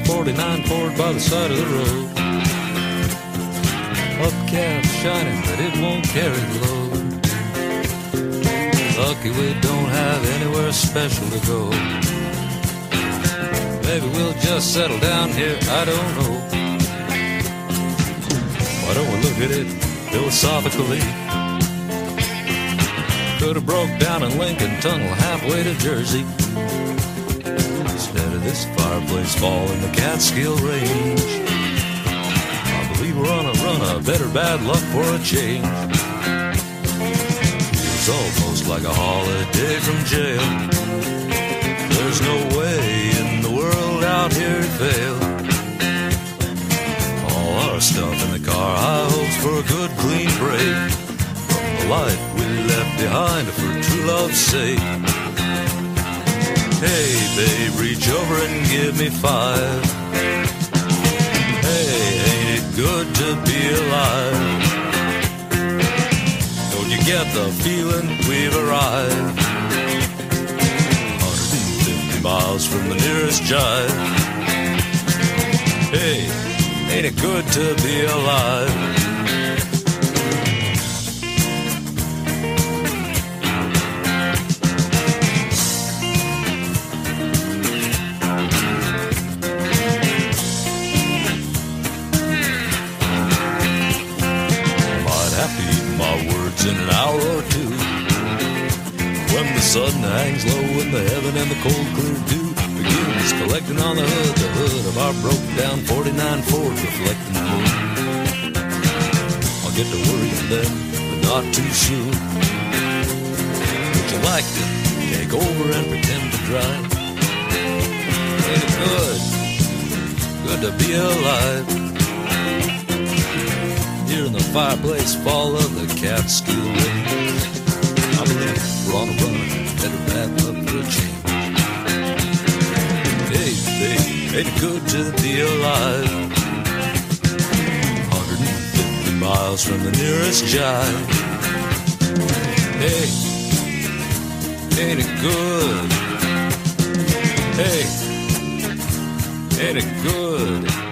49 Ford by the side of the road. Hubcap shining, but it won't carry the load. Lucky we don't have anywhere special to go. Maybe we'll just settle down here, I don't know. Why don't we look at it philosophically? Could've broke down in Lincoln Tunnel halfway to Jersey. Instead of this fireplace fall in the Catskill Range, I believe we're on a run of better bad luck for a change. It's almost like a holiday from jail. There's no way in the world out here to fail. All our stuff in the car, high hopes for a good clean break from the life we left behind for true love's sake. Hey babe, reach over and give me 5. Hey, ain't it good to be alive? Don't you get the feeling we've arrived? 150 miles from the nearest jive. Hey, ain't it good to be alive? In an hour or two, when the sun hangs low in the heaven and the cold clear dew begins collecting on the hood of our broke down 49 Ford reflecting the moon. I'll get to worrying then, but not too soon. Would you like to take over and pretend to drive? Ain't it good to be alive? Here in the fireplace fall of the Catskill Range, I believe we're on a run, better bad luck for a change. Hey, baby, ain't it good to be alive? 150 miles from the nearest jive. Hey, ain't it good? Hey, ain't it good?